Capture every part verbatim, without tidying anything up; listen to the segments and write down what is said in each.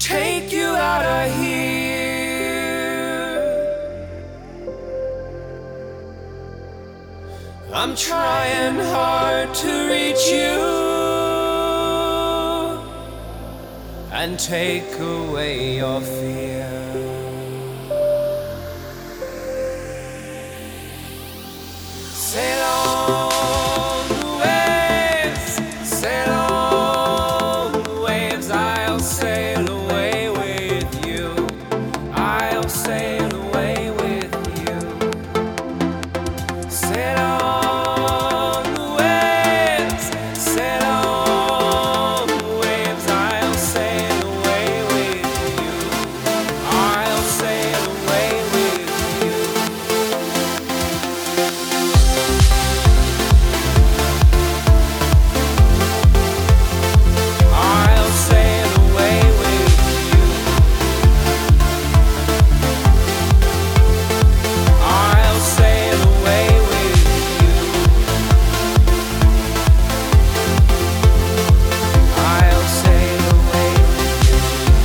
take you out of here. I'm trying hard to reach you and take away your fear. Sail on the waves, sail on the waves. I'll sail away with you. I'll sail away with you. Sail on the waves, sail on the waves. I'll sail away with you. I'll sail away with you. I'll sail away with you. I'll sail away with you. I'll sail away with you.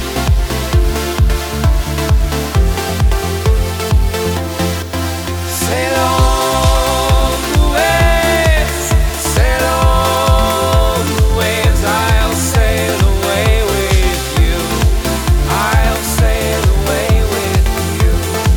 Sail on the waves, sail on the waves. I'll sail away with you. I'll sail away with you.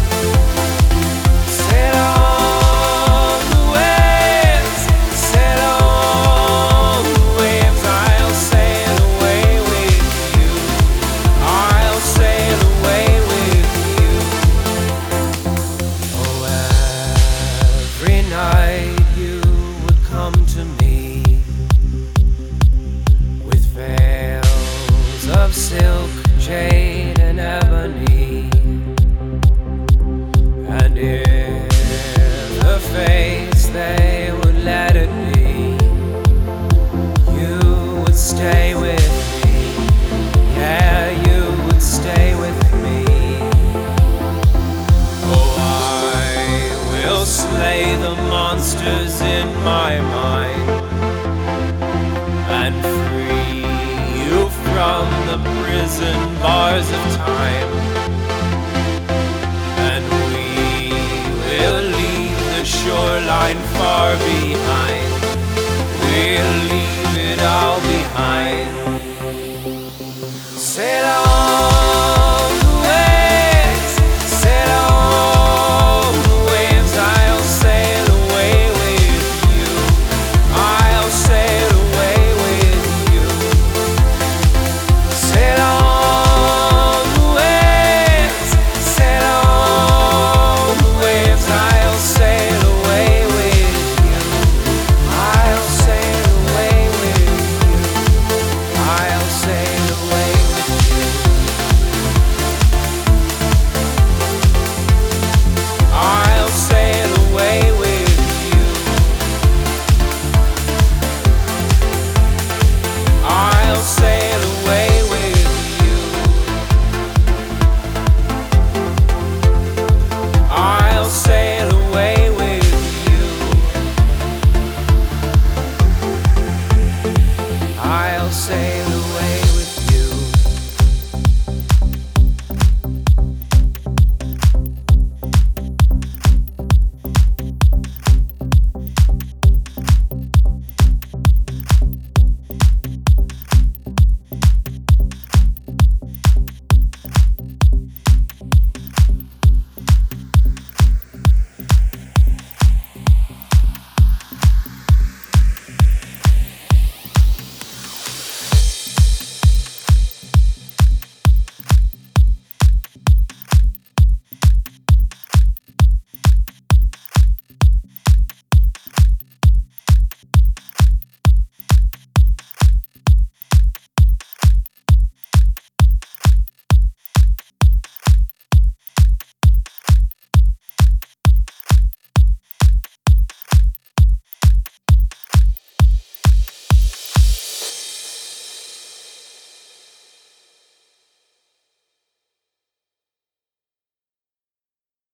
Sail on the waves, sail on the waves. I'll sail away with you. I'll sail away with you. Oh, every night you would come to me with veils of silk, jade, and ebony, and if the face they would let it be, you would stay with me. Yeah, you would stay with me. Oh, I will slay the monsters in my mind and free you from the prison bars of time. And we will leave the shoreline far behind. We'll leave it all behind. Sail on the waves, sail on the waves. I'll sail away with you. I'll sail away with you. Sail on the waves, sail on the waves. I'll sail away with you. I'll sail away with you. I'll sail away with you. I'll sail away with you. I'll sail away with you. I'll sail away with you. I'll sail away